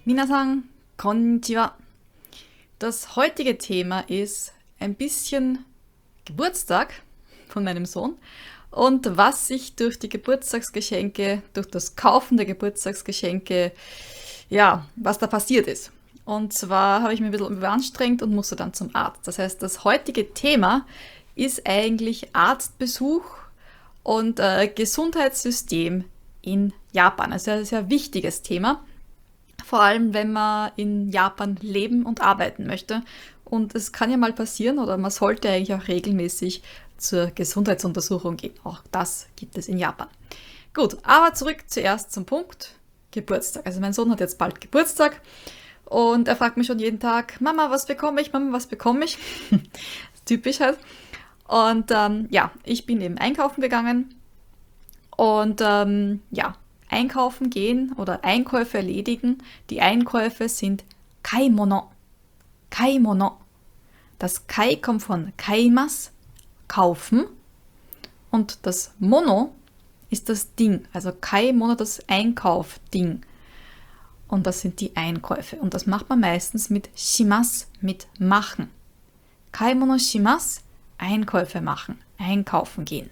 Minasan, konnichiwa. Das heutige Thema ist ein bisschen Geburtstag von meinem Sohn und was sich durch die Geburtstagsgeschenke, durch das Kaufen der Geburtstagsgeschenke, ja, was da passiert ist. Und zwar habe ich mich ein bisschen überanstrengt und musste dann zum Arzt. Das heißt, das heutige Thema ist eigentlich Arztbesuch und Gesundheitssystem in Japan. Also ein sehr wichtiges Thema. Vor allem, wenn man in Japan leben und arbeiten möchte. Und es kann ja mal passieren, oder man sollte eigentlich auch regelmäßig zur Gesundheitsuntersuchung gehen. Auch das gibt es in Japan. Gut, aber zurück zuerst zum Punkt Geburtstag. Also mein Sohn hat jetzt bald Geburtstag und er fragt mich schon jeden Tag, Mama, was bekomme ich? Mama, was bekomme ich? Typisch halt. Und ja, ich bin eben einkaufen gegangen und ja, einkaufen gehen oder Einkäufe erledigen. Die Einkäufe sind Kaimono. Kaimono. Das Kai kommt von Kaimas, kaufen. Und das Mono ist das Ding. Also Kaimono, das Einkaufding. Und das sind die Einkäufe. Und das macht man meistens mit shimas, mit machen. Kaimono shimas, Einkäufe machen, einkaufen gehen.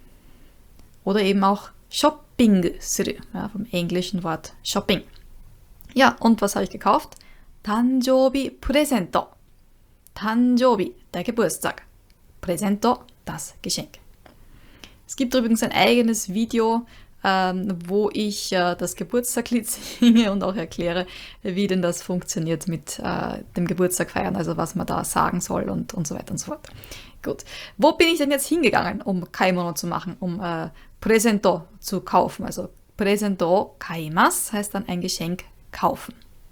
Oder eben auch Shopping suru, ja, vom englischen Wort Shopping. Ja, und was habe ich gekauft? Tanjoubi Presento. Tanjoubi, der Geburtstag. Presento, das Geschenk. Es gibt übrigens ein eigenes Video, wo ich das Geburtstaglied singe und auch erkläre, wie denn das funktioniert mit dem Geburtstag feiern, also was man da sagen soll und so weiter und so fort. Gut, wo bin ich denn jetzt hingegangen, um Kaimono zu machen, um Presento zu kaufen? Also Presento kaimas heißt dann ein Geschenk kaufen.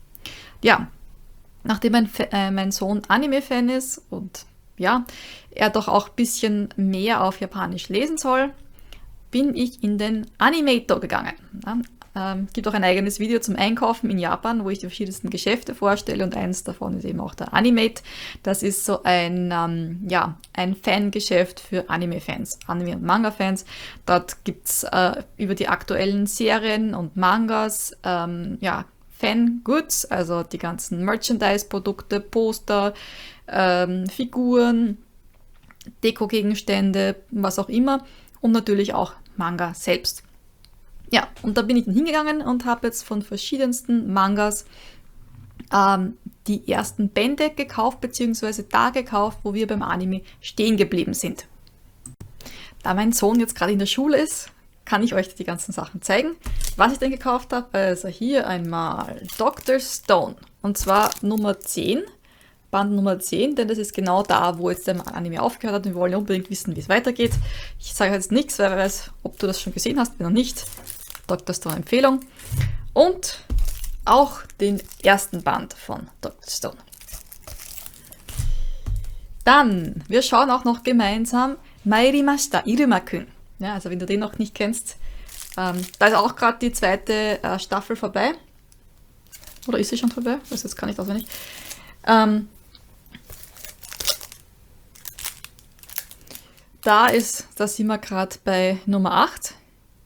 Ja, nachdem mein Sohn Anime-Fan ist und ja, er doch auch ein bisschen mehr auf Japanisch lesen soll, bin ich in den Animator gegangen. Ja, gibt auch ein eigenes Video zum Einkaufen in Japan, wo ich die verschiedensten Geschäfte vorstelle und eins davon ist eben auch der Animate. Das ist so ein, ja, ein Fangeschäft für Anime-Fans, Anime- und Manga-Fans. Dort gibt es über die aktuellen Serien und Mangas ja, Fan-Goods, also die ganzen Merchandise-Produkte, Poster, Figuren, Dekogegenstände, was auch immer und natürlich auch Manga selbst. Ja, und da bin ich dann hingegangen und habe jetzt von verschiedensten Mangas die ersten Bände gekauft, beziehungsweise da gekauft, wo wir beim Anime stehen geblieben sind. Da mein Sohn jetzt gerade in der Schule ist, kann ich euch die ganzen Sachen zeigen, was ich denn gekauft habe. Also hier einmal Dr. Stone, und zwar Nummer 10, Band Nummer 10, denn das ist genau da, wo jetzt der Anime aufgehört hat und wir wollen unbedingt wissen, wie es weitergeht. Ich sage jetzt nichts, weil wer weiß, ob du das schon gesehen hast, wenn noch nicht. Dr. Stone Empfehlung. Und auch den ersten Band von Dr. Stone. Dann, wir schauen auch noch gemeinsam Mairimashita, Iruma-kun. Ja, also wenn du den noch nicht kennst, da ist auch gerade die zweite Staffel vorbei. Oder ist sie schon vorbei? Das ist jetzt gar nicht auswendig. Da sind wir gerade bei Nummer 8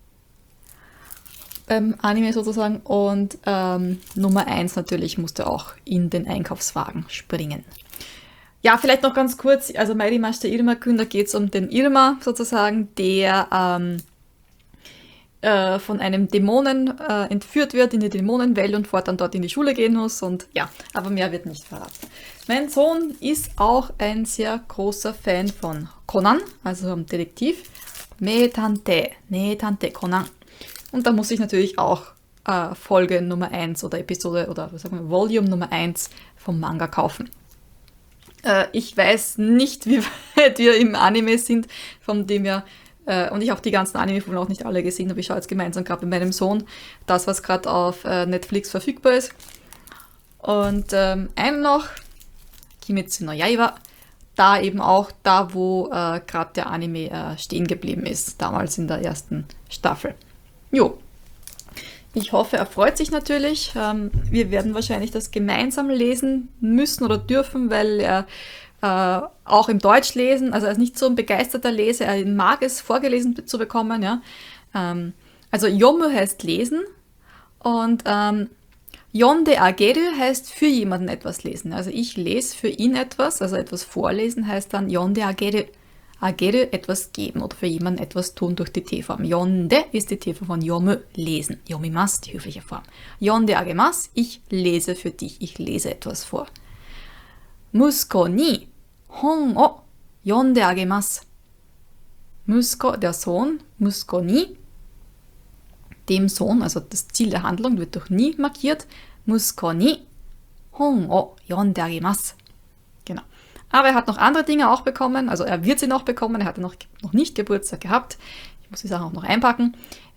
beim Anime sozusagen und Nummer 1 natürlich musste auch in den Einkaufswagen springen. Ja, vielleicht noch ganz kurz, also Mairimashita Iruma-kun, da geht es um den Iruma sozusagen, der von einem Dämonen entführt wird in die Dämonenwelt und fortan dort in die Schule gehen muss und ja, aber mehr wird nicht verraten. Mein Sohn ist auch ein sehr großer Fan von Conan, also vom Detektiv. Meitante Conan. Und da muss ich natürlich auch Folge Nummer 1 oder Episode oder was sagen wir, Volume Nummer 1 vom Manga kaufen. Ich weiß nicht, wie weit wir im Anime sind, von dem her, und ich habe die ganzen Anime-Filme auch nicht alle gesehen, aber ich schaue jetzt gemeinsam gerade mit meinem Sohn das, was gerade auf Netflix verfügbar ist. Und einen noch, Kimetsu no Yaiba, da eben auch da, wo gerade der Anime stehen geblieben ist, damals in der ersten Staffel. Jo, ich hoffe, er freut sich natürlich. Wir werden wahrscheinlich das gemeinsam lesen müssen oder dürfen, weil er auch im Deutsch lesen, also er ist nicht so ein begeisterter Leser, er mag es vorgelesen zu bekommen. Ja. Also Yomu heißt lesen und Yonde ageru heißt für jemanden etwas lesen. Also ich lese für ihn etwas, also etwas vorlesen heißt dann Yonde ageru. Ageru etwas geben oder für jemanden etwas tun durch die T-Form. Yonde ist die T-Form von yomu, lesen. Yomimasu, die höfliche Form. Yonde agemasu, ich lese für dich, ich lese etwas vor. Musuko ni hon o yonde agemasu. Musuko, der Sohn, Musuko ni, dem Sohn, also das Ziel der Handlung wird durch ni markiert. Musuko ni hon o yonde agemasu. Genau. Aber er hat noch andere Dinge auch bekommen, also er wird sie noch bekommen, er hatte noch nicht Geburtstag gehabt. Ich muss die Sachen auch noch einpacken.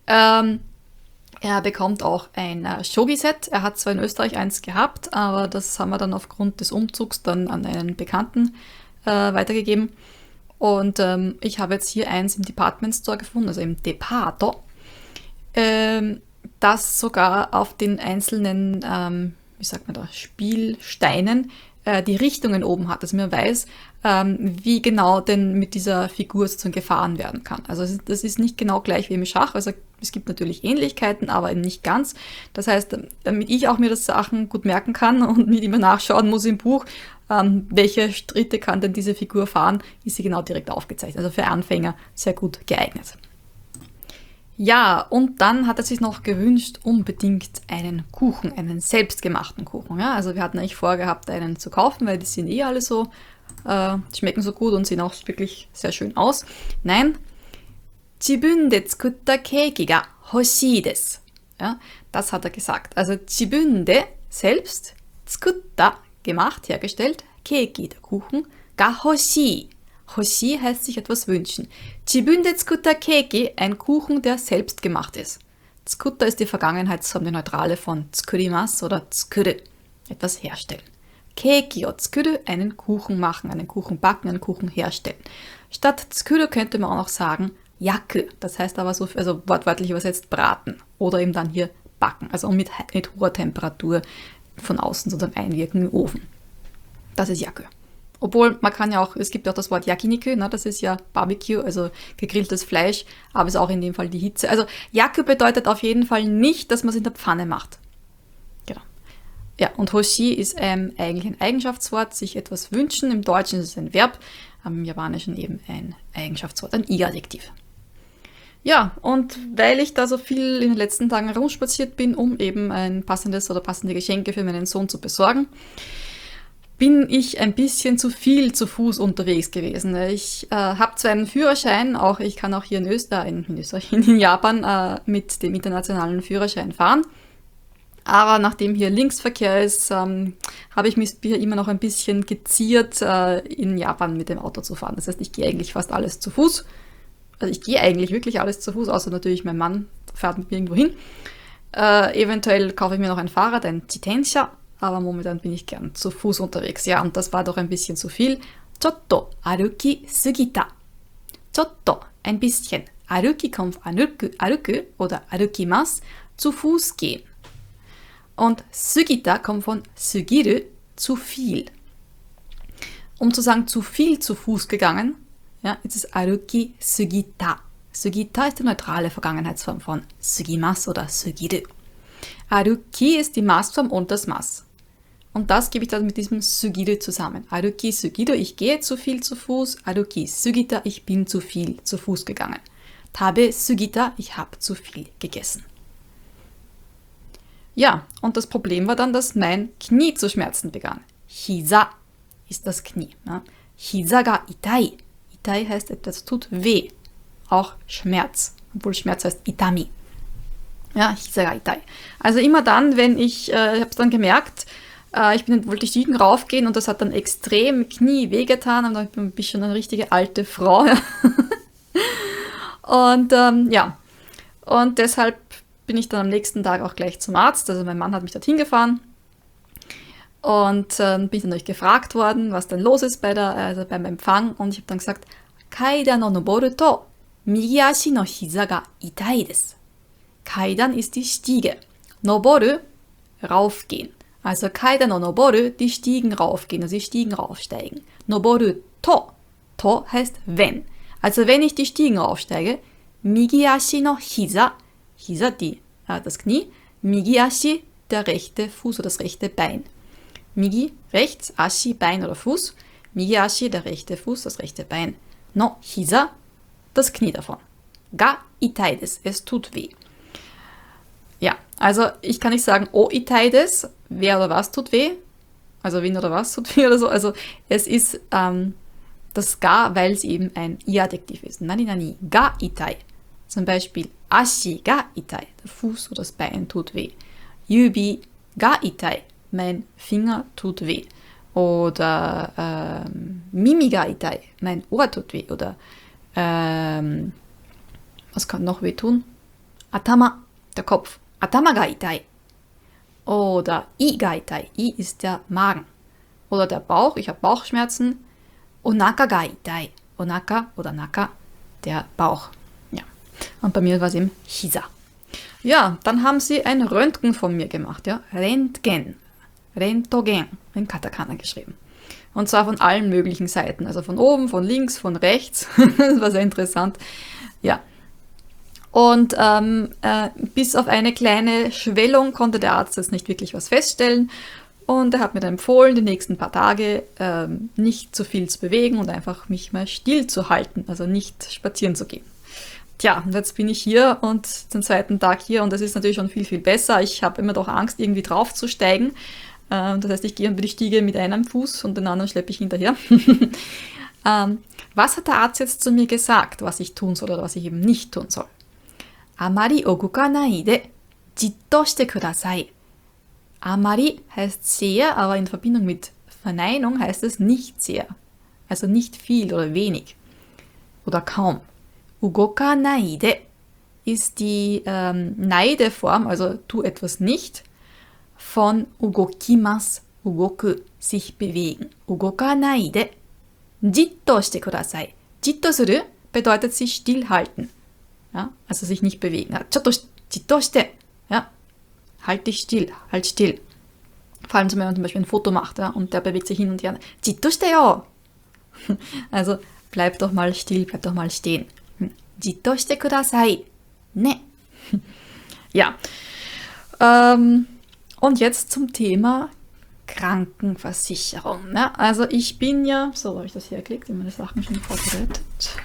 Er bekommt auch ein Shogi-Set. Er hat zwar in Österreich eins gehabt, aber das haben wir dann aufgrund des Umzugs dann an einen Bekannten weitergegeben. Und ich habe jetzt hier eins im Department Store gefunden, also im Depato, das sogar auf den einzelnen, Spielsteinen die Richtungen oben hat, dass man weiß, wie genau denn mit dieser Figur sozusagen gefahren werden kann. Also das ist nicht genau gleich wie im Schach, also es gibt natürlich Ähnlichkeiten, aber eben nicht ganz. Das heißt, damit ich auch mir das Sachen gut merken kann und nicht immer nachschauen muss im Buch, welche Schritte kann denn diese Figur fahren, ist sie genau direkt aufgezeichnet. Also für Anfänger sehr gut geeignet. Ja, und dann hat er sich noch gewünscht, unbedingt einen Kuchen, einen selbstgemachten Kuchen. Ja? Also wir hatten eigentlich vorgehabt, einen zu kaufen, weil die sind eh alle so, schmecken so gut und sehen auch wirklich sehr schön aus. Nein, jibun de tsukutta keiki ga hoshii desu. Ja, das hat er gesagt. Also jibun de, selbst, tsukutta, gemacht, hergestellt, keiki, der Kuchen, ga hoshii. Hoshii heißt sich etwas wünschen. Jibun de tsukutta keiki, ein Kuchen, der selbst gemacht ist. Tsukutta ist die Vergangenheitsform, die Neutrale von tsukurimasu oder tsukuru, etwas herstellen. Keiki o tsukuru, einen Kuchen machen, einen Kuchen backen, einen Kuchen herstellen. Statt tsukuru könnte man auch noch sagen yaku, das heißt aber so, also wortwörtlich übersetzt braten oder eben dann hier backen, also mit hoher Temperatur von außen sozusagen einwirken im Ofen. Das ist yaku. Obwohl, man kann ja auch, es gibt ja auch das Wort Yakiniku, ne, das ist ja Barbecue, also gegrilltes Fleisch, aber ist auch in dem Fall die Hitze. Also Yaku bedeutet auf jeden Fall nicht, dass man es in der Pfanne macht. Genau. Ja, und Hoshii ist eigentlich ein Eigenschaftswort, sich etwas wünschen. Im Deutschen ist es ein Verb, im Japanischen eben ein Eigenschaftswort, ein I-Adjektiv. Ja, und weil ich da so viel in den letzten Tagen herumspaziert bin, um eben ein passendes oder passende Geschenke für meinen Sohn zu besorgen, bin ich ein bisschen zu viel zu Fuß unterwegs gewesen. Ich habe zwar einen Führerschein, ich kann auch hier in Japan mit dem internationalen Führerschein fahren, aber nachdem hier Linksverkehr ist, habe ich mich hier immer noch ein bisschen geziert, in Japan mit dem Auto zu fahren. Das heißt, ich gehe eigentlich fast alles zu Fuß. Also ich gehe eigentlich wirklich alles zu Fuß, außer natürlich mein Mann fährt mit mir irgendwo hin. Eventuell kaufe ich mir noch ein Fahrrad, ein Jitensha, aber momentan bin ich gern zu Fuß unterwegs. Ja, und das war doch ein bisschen zu viel. Chotto aruki sugita. Chotto, ein bisschen. Aruki kommt von aruku oder arukimasu, zu Fuß gehen. Und sugita kommt von sugiru, zu viel. Um zu sagen, zu viel zu Fuß gegangen, ja, ist es aruki sugita. Sugita ist die neutrale Vergangenheitsform von sugimasu oder sugiru. Aruki ist die Maßform und das Maß. Und das gebe ich dann mit diesem sugiru zusammen. Aruki sugiru, ich gehe zu viel zu Fuß. Aruki sugita, ich bin zu viel zu Fuß gegangen. Tabe sugita, ich habe zu viel gegessen. Ja, und das Problem war dann, dass mein Knie zu schmerzen begann. Hisa ist das Knie. Ja. Hisa ga itai. Itai heißt, etwas tut weh. Auch Schmerz. Obwohl Schmerz heißt Itami. Ja, Hisa ga itai. Also immer dann, wenn ich habe es dann gemerkt, wollte die Stiegen raufgehen und das hat dann extrem Knie wehgetan. Und dann bin ich schon eine richtige alte Frau. Und und deshalb bin ich dann am nächsten Tag auch gleich zum Arzt. Also mein Mann hat mich dorthin gefahren und bin ich dann gefragt worden, was denn los ist beim Empfang. Und ich habe dann gesagt, Kaidan o noboru to migi ashi no hisa ga itai desu. Kaidan ist die Stiege. Noboru, raufgehen. Also Kaidan o noboru, die Stiegen raufgehen, also die Stiegen raufsteigen. Noboru to. To heißt wenn. Also wenn ich die Stiegen raufsteige, migi ashi no hisa, Hisa, das Knie, migi ashi, der rechte Fuß oder das rechte Bein. Migi, rechts, Ashi, Bein oder Fuß. Migi Ashi, der rechte Fuß, das rechte Bein. No Hisa, das Knie davon. Ga itai desu, es tut weh. Ja, also ich kann nicht sagen, o itai desu, wer oder was tut weh. Also wen oder was tut weh oder so. Also es ist das Ga, weil es eben ein I-Adjektiv ist. Nani nani, ga itai. Zum Beispiel Ashi ga itai, der Fuß oder das Bein tut weh. Yubi ga itai, mein Finger tut weh. Oder Mimi ga itai, mein Ohr tut weh. Oder was kann noch weh tun? Atama, der Kopf. Atama ga itai. Oder I ga itai, I ist der Magen. Oder der Bauch, ich habe Bauchschmerzen. Onaka ga itai, Onaka oder Naka, der Bauch. Ja. Und bei mir war es eben Hisa. Ja, dann haben sie ein Röntgen von mir gemacht, ja. Rentgen, Rentogen, in Katakana geschrieben. Und zwar von allen möglichen Seiten, also von oben, von links, von rechts. Das war sehr interessant. Ja. Und bis auf eine kleine Schwellung konnte der Arzt jetzt nicht wirklich was feststellen. Und er hat mir dann empfohlen, die nächsten paar Tage nicht zu viel zu bewegen und einfach mich mal still zu halten, also nicht spazieren zu gehen. Tja, und jetzt bin ich hier und den zweiten Tag hier und das ist natürlich schon viel, viel besser. Ich habe immer doch Angst, irgendwie draufzusteigen. Das heißt, ich gehe über die Stiege mit einem Fuß und den anderen schleppe ich hinterher. Was hat der Arzt jetzt zu mir gesagt, was ich tun soll oder was ich eben nicht tun soll? Amari ogukanai de jitto shite kudasai. Amari heißt sehr, aber in Verbindung mit Verneinung heißt es nicht sehr. Also nicht viel oder wenig. Oder kaum. Ugokanai de ist die Neideform, also tu etwas nicht, von ugokimasu, ugoku, sich bewegen. Ugokanai de jitto shite kudasai. Jitto suru bedeutet sich stillhalten. Ja, also sich nicht bewegen. Chotto jitto shite. Ja, halt dich still, halt still. Vor allem, wenn man zum Beispiel ein Foto macht, ja, und der bewegt sich hin und her. Jitto shite yo! Also bleib doch mal still, bleib doch mal stehen. Jitto shite kudasai. Ne. Ja. Und jetzt zum Thema Krankenversicherung. Ne? Also ich bin ja, so habe ich das hergelegt, ich habe meine Sachen schon vorbereitet.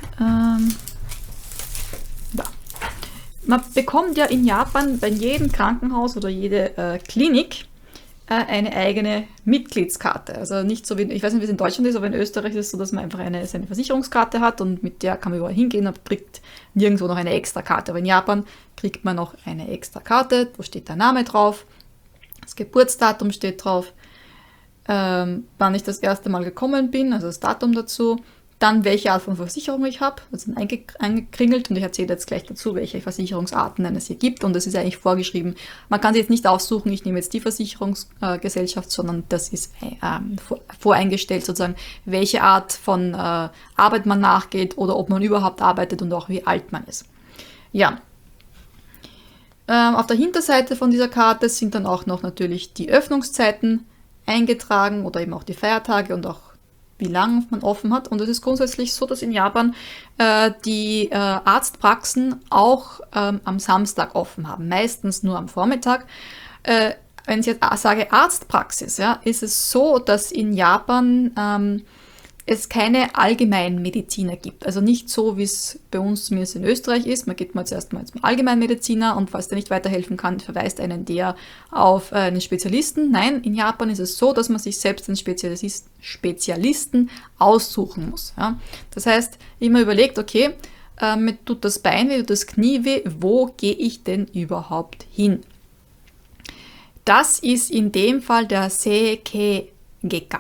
Da. Man bekommt ja in Japan bei jedem Krankenhaus oder jede Klinik eine eigene Mitgliedskarte. Also nicht so wie, ich weiß nicht, wie es in Deutschland ist, aber in Österreich ist es so, dass man einfach seine Versicherungskarte hat und mit der kann man überall hingehen und kriegt nirgendwo noch eine extra Karte. Aber in Japan kriegt man noch eine extra Karte, wo steht der Name drauf, das Geburtsdatum steht drauf, wann ich das erste Mal gekommen bin, also das Datum dazu, dann welche Art von Versicherung ich habe, das ist eingekringelt und ich erzähle jetzt gleich dazu, welche Versicherungsarten es hier gibt und das ist eigentlich vorgeschrieben. Man kann sich jetzt nicht aussuchen, ich nehme jetzt die Versicherungsgesellschaft, sondern das ist voreingestellt sozusagen, welche Art von Arbeit man nachgeht oder ob man überhaupt arbeitet und auch wie alt man ist. Ja. Auf der Hinterseite von dieser Karte sind dann auch noch natürlich die Öffnungszeiten eingetragen oder eben auch die Feiertage und auch wie lange man offen hat. Und es ist grundsätzlich so, dass in Japan die Arztpraxen auch am Samstag offen haben. Meistens nur am Vormittag. Wenn ich jetzt sage Arztpraxis, ja, ist es so, dass in Japan es keine Allgemeinmediziner gibt. Also nicht so, wie es bei uns zumindest in Österreich ist. Man geht mal zuerst mal zum Allgemeinmediziner und falls der nicht weiterhelfen kann, verweist einen der auf einen Spezialisten. Nein, in Japan ist es so, dass man sich selbst einen Spezialisten aussuchen muss. Ja? Das heißt, immer überlegt, okay, mir tut das Bein weh, tut das Knie weh, wo gehe ich denn überhaupt hin? Das ist in dem Fall der Seikei-Geka.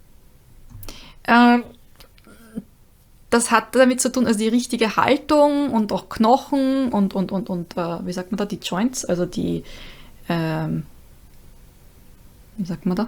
Das hat damit zu tun, also die richtige Haltung und auch Knochen und wie sagt man da, die Joints, also die, wie sagt man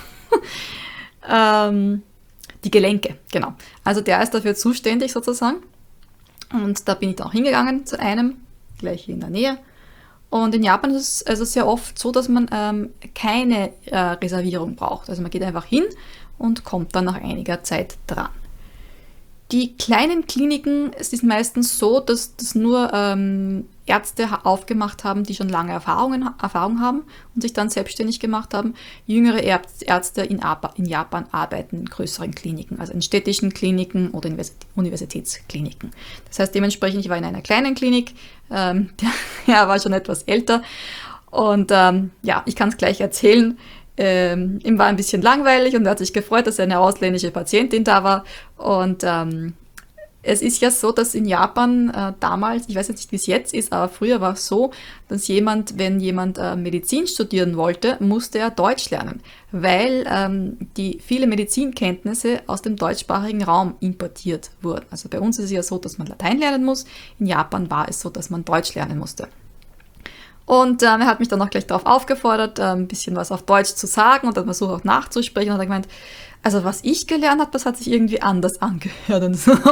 da? Die Gelenke, genau. Also der ist dafür zuständig sozusagen. Und da bin ich dann auch hingegangen zu einem, gleich hier in der Nähe. Und in Japan ist es also sehr oft so, dass man keine Reservierung braucht. Also man geht einfach hin und kommt dann nach einiger Zeit dran. Die kleinen Kliniken, es ist meistens so, dass das nur Ärzte aufgemacht haben, die schon lange Erfahrung haben und sich dann selbstständig gemacht haben. Jüngere Ärzte in Japan arbeiten in größeren Kliniken, also in städtischen Kliniken oder in Universitätskliniken. Das heißt dementsprechend, ich war in einer kleinen Klinik, der Herr war schon etwas älter und ich kann es gleich erzählen. Ihm war ein bisschen langweilig und er hat sich gefreut, dass eine ausländische Patientin da war und es ist ja so, dass in Japan damals, ich weiß jetzt nicht, wie es jetzt ist, aber früher war es so, dass wenn jemand Medizin studieren wollte, musste er Deutsch lernen, weil die viele Medizinkenntnisse aus dem deutschsprachigen Raum importiert wurden. Also bei uns ist es ja so, dass man Latein lernen muss, in Japan war es so, dass man Deutsch lernen musste. Und er hat mich dann auch gleich darauf aufgefordert, ein bisschen was auf Deutsch zu sagen und dann versucht auch nachzusprechen und hat gemeint, also was ich gelernt habe, das hat sich irgendwie anders angehört. Und so.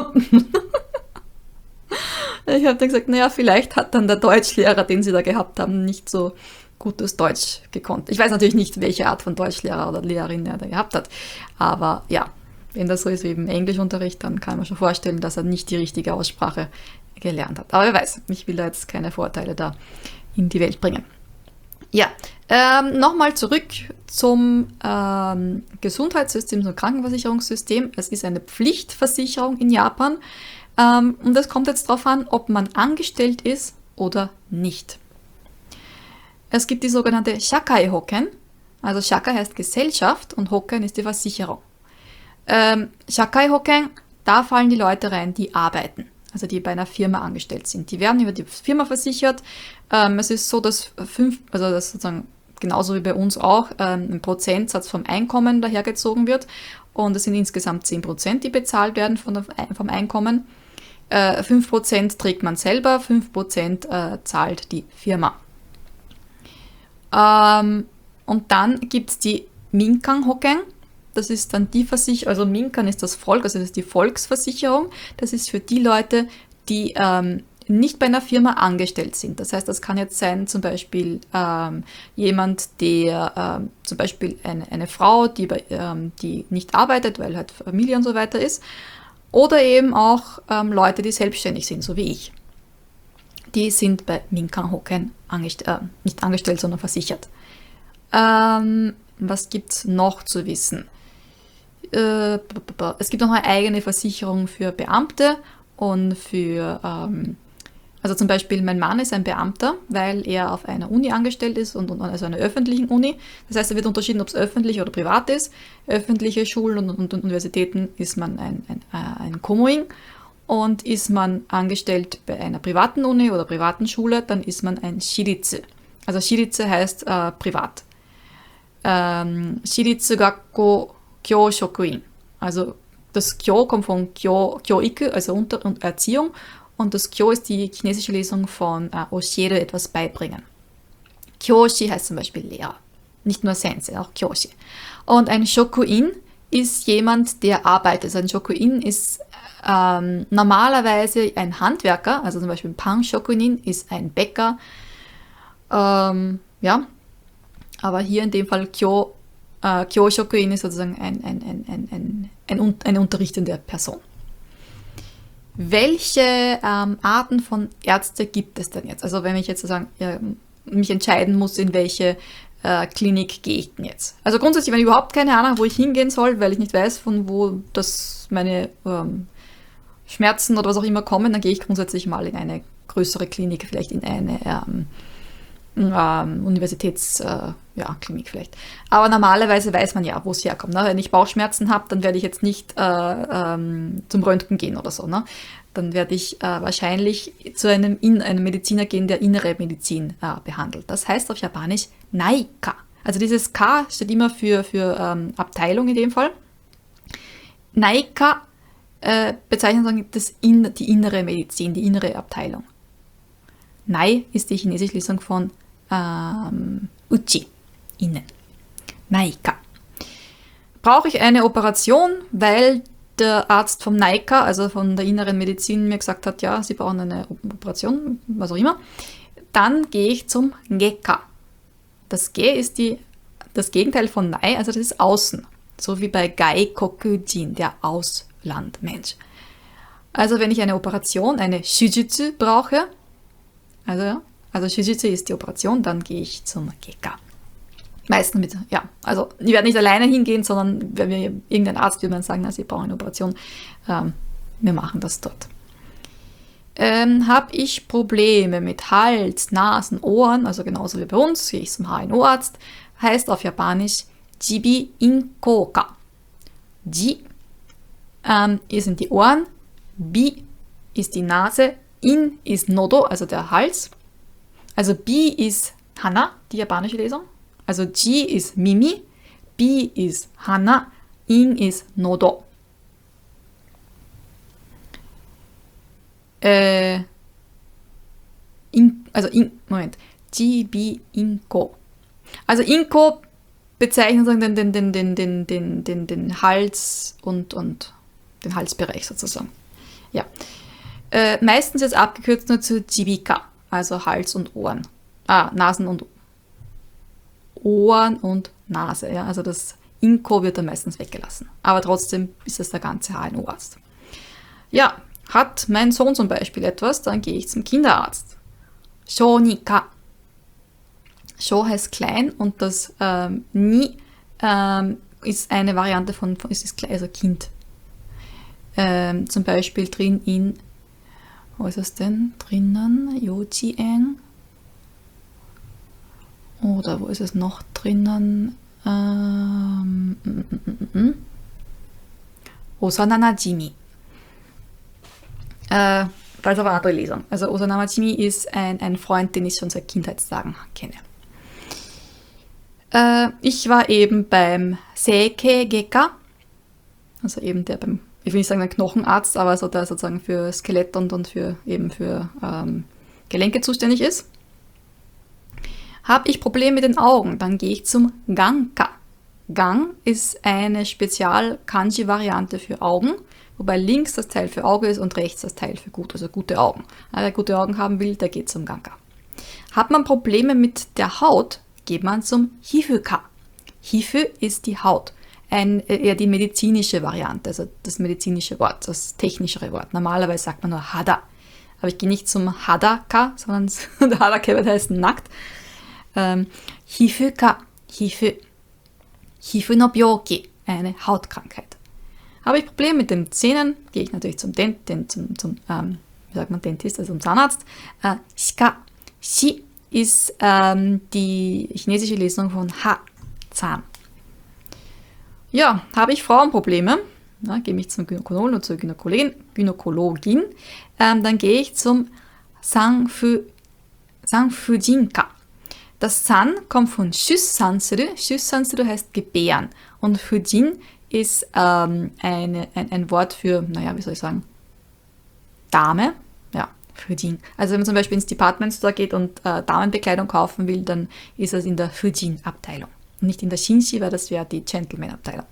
Ich habe dann gesagt, naja, vielleicht hat dann der Deutschlehrer, den sie da gehabt haben, nicht so gutes Deutsch gekonnt. Ich weiß natürlich nicht, welche Art von Deutschlehrer oder Lehrerin er da gehabt hat, aber ja, wenn das so ist wie im Englischunterricht, dann kann man schon vorstellen, dass er nicht die richtige Aussprache gelernt hat. Aber wer weiß, ich will da jetzt keine Vorteile da in die Welt bringen. Ja, nochmal zurück zum Gesundheitssystem, zum Krankenversicherungssystem. Es ist eine Pflichtversicherung in Japan und es kommt jetzt darauf an, ob man angestellt ist oder nicht. Es gibt die sogenannte Shakai Hoken, also Shakai heißt Gesellschaft und Hoken ist die Versicherung. Shakai Hoken, da fallen die Leute rein, die arbeiten. Also die bei einer Firma angestellt sind. Die werden über die Firma versichert. Es ist so, dass das sozusagen genauso wie bei uns auch ein Prozentsatz vom Einkommen dahergezogen wird. Und es sind insgesamt 10%, die bezahlt werden vom Einkommen. 5% trägt man selber, 5% zahlt die Firma. Und dann gibt es die Minkan Hoken. Das ist dann die Versicherung, also Minkan ist das Volk, also das ist die Volksversicherung. Das ist für die Leute, die nicht bei einer Firma angestellt sind. Das heißt, das kann jetzt sein, zum Beispiel jemand, der zum Beispiel eine Frau, die nicht arbeitet, weil halt Familie und so weiter ist. Oder eben auch Leute, die selbstständig sind, so wie ich. Die sind bei Minkan Hoken nicht angestellt, sondern versichert. Was gibt es noch zu wissen? Es gibt noch eine eigene Versicherung für Beamte und also zum Beispiel mein Mann ist ein Beamter, weil er auf einer Uni angestellt ist also einer öffentlichen Uni. Das heißt, er wird unterschieden, ob es öffentlich oder privat ist. Öffentliche Schulen und Universitäten ist man ein Komoing und ist man angestellt bei einer privaten Uni oder privaten Schule, dann ist man ein Shiritsu. Also Shiritsu heißt privat. Shiritsu Gakko Kyo Shokuin. Also das Kyo kommt von Kyoiku, also Erziehung, und das Kyo ist die chinesische Lesung von Oshieru, etwas beibringen. Kyoshi heißt zum Beispiel Lehrer. Nicht nur Sensei, auch Kyoshi. Und ein Shokuin ist jemand, der arbeitet. Also ein Shokuin ist normalerweise ein Handwerker, also zum Beispiel ein Pan-Shokunin ist ein Bäcker. Aber hier in dem Fall Kyo-Shokuin ist sozusagen eine unterrichtende Person. Welche Arten von Ärzte gibt es denn jetzt? Also wenn ich jetzt sozusagen mich entscheiden muss, in welche Klinik gehe ich denn jetzt? Also grundsätzlich, wenn ich überhaupt keine Ahnung, wo ich hingehen soll, weil ich nicht weiß, von wo meine Schmerzen oder was auch immer kommen, dann gehe ich grundsätzlich mal in eine größere Klinik, vielleicht in eine Universitätsklinik vielleicht. Aber normalerweise weiß man ja, wo es herkommt. Ne? Wenn ich Bauchschmerzen habe, dann werde ich jetzt nicht zum Röntgen gehen oder so. Ne? Dann werde ich wahrscheinlich zu einem Mediziner gehen, der innere Medizin behandelt. Das heißt auf Japanisch Naika. Also dieses K steht immer für Abteilung in dem Fall. Naika bezeichnet die innere Medizin, die innere Abteilung. Nai ist die chinesische Lesung von Uchi, innen. Naika. Brauche ich eine Operation, weil der Arzt vom Naika, also von der inneren Medizin, mir gesagt hat, ja, Sie brauchen eine Operation, was auch immer, dann gehe ich zum Geka. Das Ge ist das Gegenteil von Nai, also das ist außen. So wie bei Gaikokujin, der Auslandmensch. Also wenn ich eine Operation, eine Shujutsu brauche, Also ja, also Shujitsu ist die Operation, dann gehe ich zum Geka. Meistens mit, ja, also ich werde nicht alleine hingehen, sondern wenn wir irgendein Arzt würde man sagen, also ich brauche eine Operation, wir machen das dort. Habe ich Probleme mit Hals, Nasen, Ohren, also genauso wie bei uns, gehe ich zum HNO-Arzt, heißt auf Japanisch Jibi Inkoka. Ji sind die Ohren, Bi ist die Nase, In ist Nodo, also der Hals. Also Bi ist Hana, die japanische Lesung. Also Ji ist Mimi, Bi ist Hana, In ist Nodo. Moment. Ji, Bi, Inko. Also Inko bezeichnet den Hals und den Halsbereich sozusagen. Ja. Meistens ist abgekürzt nur zu Jibika, also Hals und Ohren. Nasen und Ohren und Nase. Ja? Also das Inko wird dann meistens weggelassen. Aber trotzdem ist es der ganze HNO-Arzt. Ja, hat mein Sohn zum Beispiel etwas, dann gehe ich zum Kinderarzt. Shonika. Sho heißt klein und das Ni ist eine Variante von ist also Kind. Zum Beispiel drin in, wo ist es denn? Drinnen, Yoji-en. Oder wo ist es noch drinnen? Osananajimi. Das ist aber eine andere Lesung. Also Osananajimi ist ein Freund, den ich schon seit Kindheitstagen kenne. Ich war eben beim Seike-Geka, also eben der beim, ich will nicht sagen der Knochenarzt, aber so der sozusagen für Skelett und für Gelenke zuständig ist. Habe ich Probleme mit den Augen, dann gehe ich zum Ganka. Gang ist eine Spezial-Kanji-Variante für Augen, wobei links das Teil für Auge ist und rechts das Teil für gut, also gute Augen. Wer gute Augen haben will, der geht zum Ganka. Hat man Probleme mit der Haut, geht man zum Hifuka. Hifu ist die Haut, eher die medizinische Variante, also das medizinische Wort, das technischere Wort. Normalerweise sagt man nur Hada. Aber ich gehe nicht zum Hadaka, sondern der Hadaka wird heißen nackt. Hifuka, Hifu. Hifu no Byoki, eine Hautkrankheit. Habe ich Probleme mit den Zähnen, gehe ich natürlich zum Dentist, also zum Zahnarzt. Shika. Shi ist die chinesische Lesung von Ha, Zahn. Ja, habe ich Frauenprobleme, gehe ich zum Gynäkologen oder zur Gynäkologin, dann gehe ich zum Sanfujinka. Das San kommt von Shussansuru. Shussansuru heißt gebären. Und Fujin ist ein Wort für, wie soll ich sagen, Dame. Ja, Fujin. Also wenn man zum Beispiel ins Department Store geht und Damenbekleidung kaufen will, dann ist es in der Fujin-Abteilung. Nicht in der Shinshi, weil das wäre die Gentleman-Abteilung.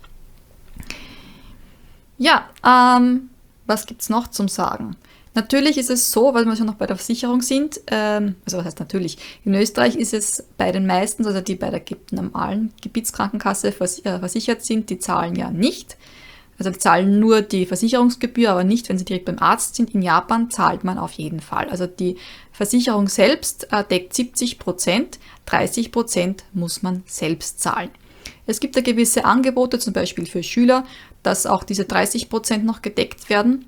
Ja, was gibt es noch zum Sagen? Natürlich ist es so, weil wir schon noch bei der Versicherung sind, also was heißt natürlich, in Österreich ist es bei den meisten, also die bei der normalen Gebietskrankenkasse versichert sind, die zahlen ja nicht. Also die zahlen nur die Versicherungsgebühr, aber nicht, wenn sie direkt beim Arzt sind. In Japan zahlt man auf jeden Fall. Also die Versicherung selbst deckt 70%, 30% muss man selbst zahlen. Es gibt da gewisse Angebote, zum Beispiel für Schüler, dass auch diese 30% noch gedeckt werden.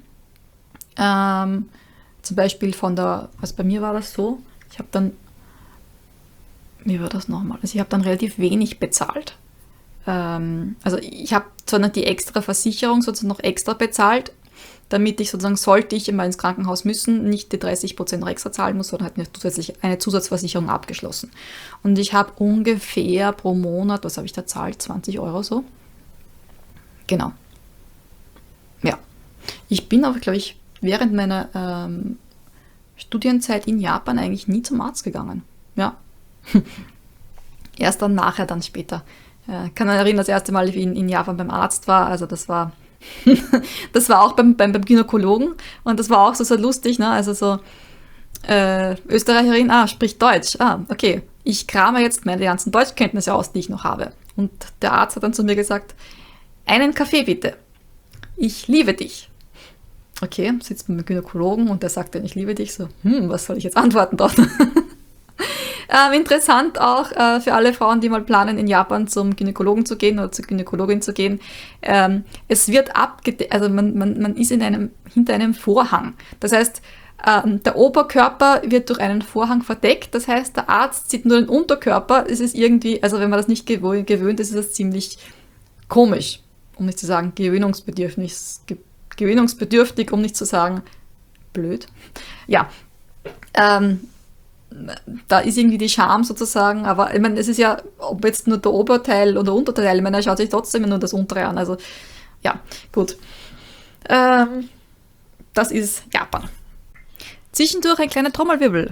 Zum Beispiel also bei mir war das so, ich habe dann, wie war das nochmal? Also ich habe dann relativ wenig bezahlt. Also ich habe zwar noch die extra Versicherung sozusagen noch extra bezahlt, damit ich sozusagen, sollte ich immer ins Krankenhaus müssen, nicht die 30% noch extra zahlen muss, sondern halt eine Zusatzversicherung abgeschlossen. Und ich habe ungefähr pro Monat, was habe ich da zahlt? 20 Euro so. Genau. Ja. Ich bin aber, glaube ich, während meiner Studienzeit in Japan eigentlich nie zum Arzt gegangen. Ja. Erst dann nachher, dann später. Kann mich erinnern, das erste Mal, wie ich in Japan beim Arzt war, also das war das war auch beim Gynäkologen und das war auch so lustig, ne? Also so Österreicherin, spricht Deutsch, okay, ich krame jetzt meine ganzen Deutschkenntnisse aus, die ich noch habe. Und der Arzt hat dann zu mir gesagt, einen Kaffee bitte, ich liebe dich. okay, sitzt mit dem Gynäkologen und der sagt dann, ich liebe dich, so, was soll ich jetzt antworten dort? Interessant auch für alle Frauen, die mal planen, in Japan zum Gynäkologen zu gehen oder zur Gynäkologin zu gehen. Es wird also man ist hinter einem Vorhang. Das heißt, der Oberkörper wird durch einen Vorhang verdeckt. Das heißt, der Arzt sieht nur den Unterkörper. Es ist irgendwie, also wenn man das nicht gewöhnt ist, ist das ziemlich komisch, um nicht zu sagen gewöhnungsbedürftig, um nicht zu sagen blöd. Ja, da ist irgendwie die Scham sozusagen, aber ich meine, es ist ja, ob jetzt nur der Oberteil oder der Unterteil, ich meine, er schaut sich trotzdem nur das Untere an, also ja, gut. Das ist Japan. Zwischendurch ein kleiner Trommelwirbel.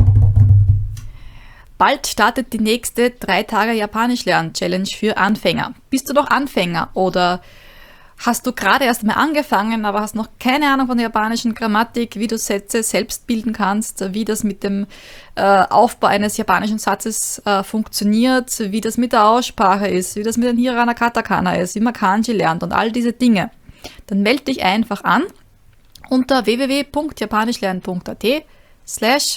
Bald startet die nächste 3 Tage Japanisch lernen Challenge für Anfänger. Bist du noch Anfänger oder hast du gerade erst mal angefangen, aber hast noch keine Ahnung von der japanischen Grammatik, wie du Sätze selbst bilden kannst, wie das mit dem Aufbau eines japanischen Satzes funktioniert, wie das mit der Aussprache ist, wie das mit dem Hiragana Katakana ist, wie man Kanji lernt und all diese Dinge, dann melde dich einfach an unter www.japanischlernen.at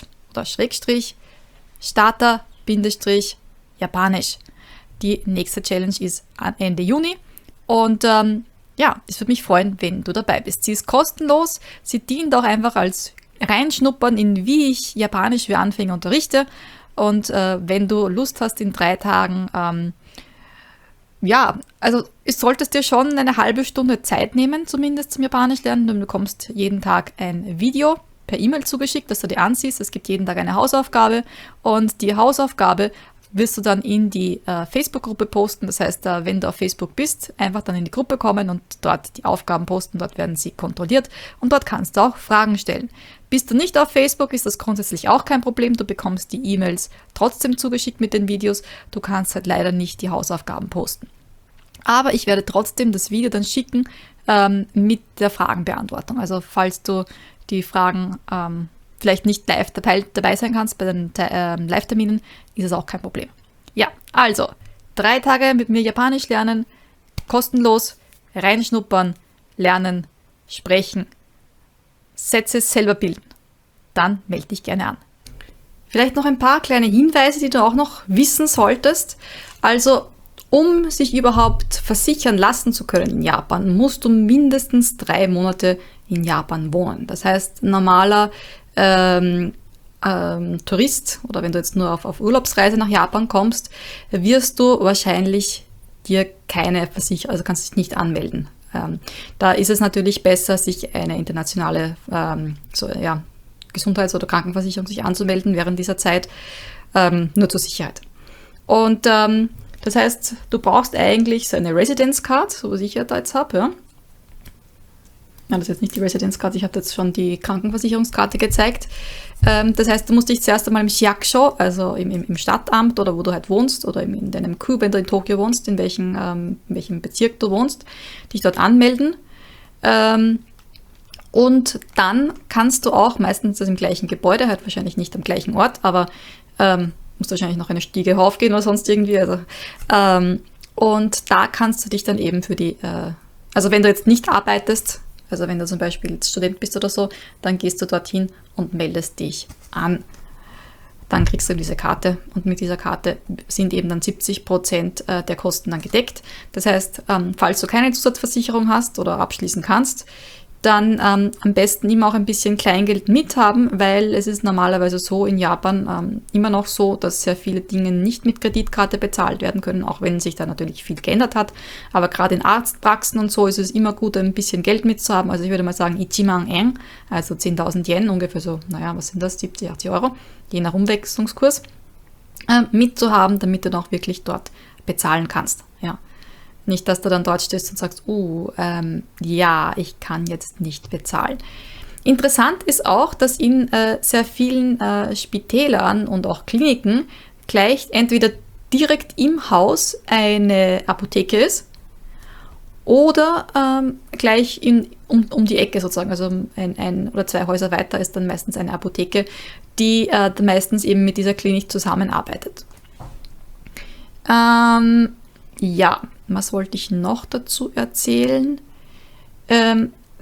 /starter-japanisch. Die nächste Challenge ist Ende Juni und ja, es würde mich freuen, wenn du dabei bist. Sie ist kostenlos, sie dient auch einfach als Reinschnuppern in, wie ich Japanisch für Anfänger unterrichte. Und wenn du Lust hast, in 3 Tagen, ja, also es solltest dir schon eine halbe Stunde Zeit nehmen, zumindest zum Japanisch lernen. Du bekommst jeden Tag ein Video per E-Mail zugeschickt, dass du dir ansiehst. Es gibt jeden Tag eine Hausaufgabe und die Hausaufgabe wirst du dann in die Facebook-Gruppe posten. Das heißt, wenn du auf Facebook bist, einfach dann in die Gruppe kommen und dort die Aufgaben posten. Dort werden sie kontrolliert und dort kannst du auch Fragen stellen. Bist du nicht auf Facebook, ist das grundsätzlich auch kein Problem. Du bekommst die E-Mails trotzdem zugeschickt mit den Videos. Du kannst halt leider nicht die Hausaufgaben posten. Aber ich werde trotzdem das Video dann schicken mit der Fragenbeantwortung. Also falls du die Fragen vielleicht nicht live dabei sein kannst bei den Live-Terminen, ist es auch kein Problem. Ja, also 3 Tage mit mir Japanisch lernen, kostenlos, reinschnuppern, lernen, sprechen, Sätze selber bilden. Dann melde dich gerne an. Vielleicht noch ein paar kleine Hinweise, die du auch noch wissen solltest. Also, um sich überhaupt versichern lassen zu können in Japan, musst du mindestens 3 Monate in Japan wohnen. Das heißt, normaler Tourist oder wenn du jetzt nur auf Urlaubsreise nach Japan kommst, wirst du wahrscheinlich dir keine Versicherung, also kannst dich nicht anmelden. Da ist es natürlich besser, sich eine internationale Gesundheits- oder Krankenversicherung sich anzumelden während dieser Zeit, nur zur Sicherheit. Und das heißt, du brauchst eigentlich so eine Residence Card, so was ich ja da jetzt habe, ja. Nein, das ist jetzt nicht die Residence Card, ich habe jetzt schon die Krankenversicherungskarte gezeigt. Das heißt, du musst dich zuerst einmal im Shiakusho, also im Stadtamt oder wo du halt wohnst oder in deinem Ku, wenn du in Tokio wohnst, in welchem Bezirk du wohnst, dich dort anmelden. Und dann kannst du auch, meistens im gleichen Gebäude, halt wahrscheinlich nicht am gleichen Ort, aber musst wahrscheinlich noch eine Stiege raufgehen oder sonst irgendwie. Also, und da kannst du dich dann eben für die, also wenn du jetzt nicht arbeitest, also wenn du zum Beispiel Student bist oder so, dann gehst du dorthin und meldest dich an. Dann kriegst du diese Karte und mit dieser Karte sind eben dann 70% der Kosten dann gedeckt. Das heißt, falls du keine Zusatzversicherung hast oder abschließen kannst, dann am besten immer auch ein bisschen Kleingeld mithaben, weil es ist normalerweise so in Japan immer noch so, dass sehr viele Dinge nicht mit Kreditkarte bezahlt werden können, auch wenn sich da natürlich viel geändert hat. Aber gerade in Arztpraxen und so ist es immer gut, ein bisschen Geld mitzuhaben. Also ich würde mal sagen, Ichiman Yen, also 10.000 Yen, ungefähr so, was sind das, 70, 80 Euro, je nach Umwechslungskurs, mitzuhaben, damit du dann auch wirklich dort bezahlen kannst. Ja. Nicht, dass du dann dort stehst und sagst, ja, ich kann jetzt nicht bezahlen. Interessant ist auch, dass in sehr vielen Spitälern und auch Kliniken gleich entweder direkt im Haus eine Apotheke ist oder gleich um die Ecke sozusagen, also ein oder 2 Häuser weiter ist dann meistens eine Apotheke, die meistens eben mit dieser Klinik zusammenarbeitet. Ja, was wollte ich noch dazu erzählen?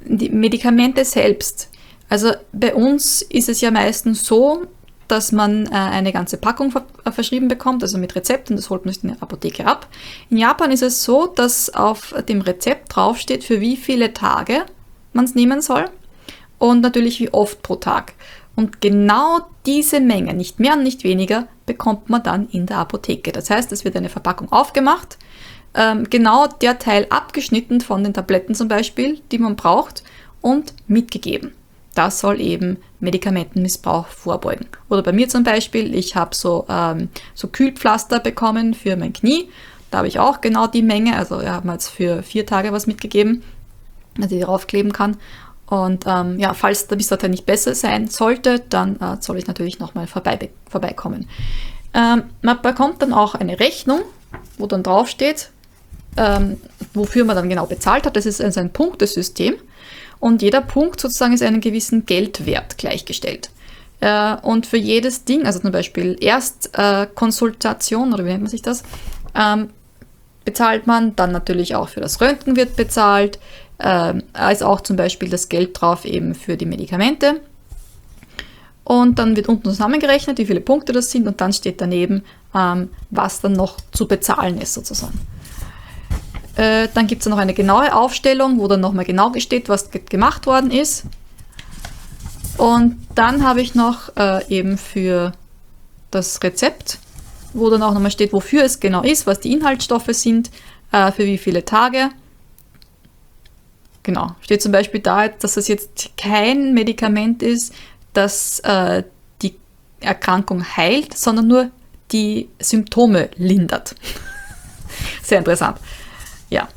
die Medikamente selbst. Also bei uns ist es ja meistens so, dass man eine ganze Packung verschrieben bekommt, also mit Rezept, und das holt man sich in der Apotheke ab. In Japan ist es so, dass auf dem Rezept draufsteht, für wie viele Tage man es nehmen soll und natürlich wie oft pro Tag. Und genau diese Menge, nicht mehr und nicht weniger, bekommt man dann in der Apotheke. Das heißt, es wird eine Verpackung aufgemacht, genau der Teil abgeschnitten von den Tabletten zum Beispiel, die man braucht, und mitgegeben. Das soll eben Medikamentenmissbrauch vorbeugen. Oder bei mir zum Beispiel, ich habe so Kühlpflaster bekommen für mein Knie. Da habe ich auch genau die Menge, also wir haben jetzt für 4 Tage was mitgegeben, dass ich darauf kleben kann. Und falls der Bissorte nicht besser sein sollte, dann soll ich natürlich nochmal vorbeikommen. Man bekommt dann auch eine Rechnung, wo dann draufsteht, wofür man dann genau bezahlt hat. Das ist also ein Punktesystem. Und jeder Punkt sozusagen ist einem gewissen Geldwert gleichgestellt. Und für jedes Ding, also zum Beispiel Erstkonsultation, oder wie nennt man sich das, bezahlt man, dann natürlich auch für das Röntgen wird bezahlt, als auch zum Beispiel das Geld drauf eben für die Medikamente. Und dann wird unten zusammengerechnet, wie viele Punkte das sind, und dann steht daneben, was dann noch zu bezahlen ist sozusagen. Dann gibt es noch eine genaue Aufstellung, wo dann nochmal genau steht, was gemacht worden ist. Und dann habe ich noch eben für das Rezept, wo dann auch nochmal steht, wofür es genau ist, was die Inhaltsstoffe sind, für wie viele Tage. Genau, steht zum Beispiel da, dass das jetzt kein Medikament ist, das die Erkrankung heilt, sondern nur die Symptome lindert. Sehr interessant. Ja.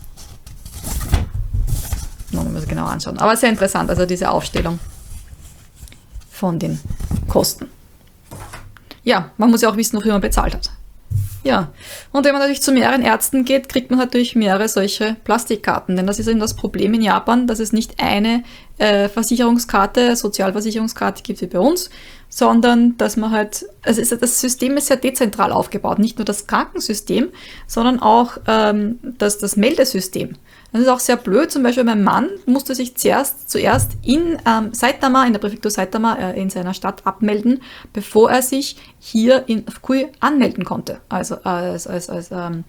Noch mal genau anschauen. Aber sehr interessant, also diese Aufstellung von den Kosten. Ja, man muss ja auch wissen, wofür man bezahlt hat. Ja, und wenn man natürlich zu mehreren Ärzten geht, kriegt man natürlich mehrere solche Plastikkarten. Denn das ist eben das Problem in Japan, dass es nicht eine Versicherungskarte, Sozialversicherungskarte gibt wie bei uns, sondern dass man halt, also das System ist sehr dezentral aufgebaut. Nicht nur das Krankensystem, sondern auch das Meldesystem. Das ist auch sehr blöd. Zum Beispiel mein Mann musste sich zuerst in Saitama, in der Präfektur Saitama in seiner Stadt abmelden, bevor er sich hier in Fukui anmelden konnte. Also als für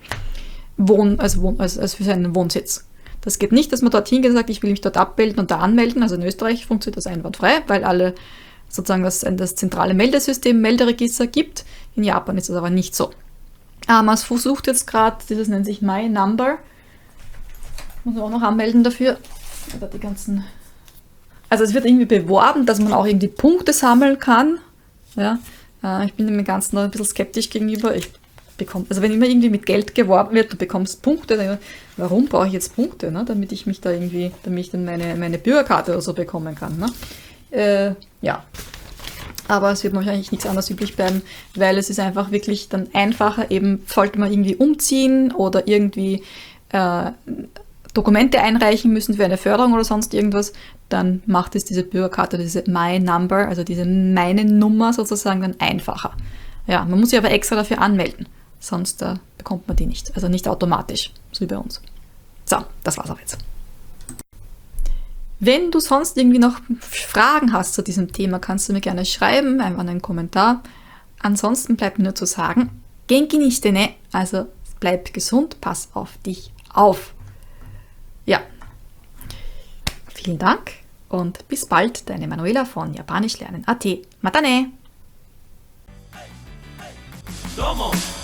seinen Wohnsitz. Das geht nicht, dass man dorthin geht und sagt, ich will mich dort abmelden und da anmelden. Also in Österreich funktioniert das einwandfrei, weil alle sozusagen das zentrale Meldesystem, Melderegister gibt. In Japan ist das aber nicht so. Man versucht jetzt gerade, das nennt sich My Number. Muss man auch noch anmelden dafür. Also es wird irgendwie beworben, dass man auch irgendwie Punkte sammeln kann. Ja, ich bin dem Ganzen noch ein bisschen skeptisch gegenüber. Also wenn immer irgendwie mit Geld geworben wird, du bekommst Punkte, dann, warum brauche ich jetzt Punkte, ne? Damit ich dann meine Bürgerkarte oder so bekommen kann. Ne? Ja. Aber es wird wahrscheinlich nichts anderes üblich bleiben, weil es ist einfach wirklich dann einfacher, eben sollte man irgendwie umziehen oder irgendwie Dokumente einreichen müssen für eine Förderung oder sonst irgendwas, dann macht es diese Bürgerkarte, diese My Number, also diese meine Nummer sozusagen dann einfacher. Ja, man muss sich aber extra dafür anmelden, sonst bekommt man die nicht, also nicht automatisch, so wie bei uns. So, das war's auch jetzt. Wenn du sonst irgendwie noch Fragen hast zu diesem Thema, kannst du mir gerne schreiben, einfach einen Kommentar. Ansonsten bleibt mir nur zu sagen, Genki ni shite ne, also bleib gesund, pass auf dich auf. Ja, vielen Dank und bis bald, deine Manuela von japanischlernen.at. Mata ne! どうも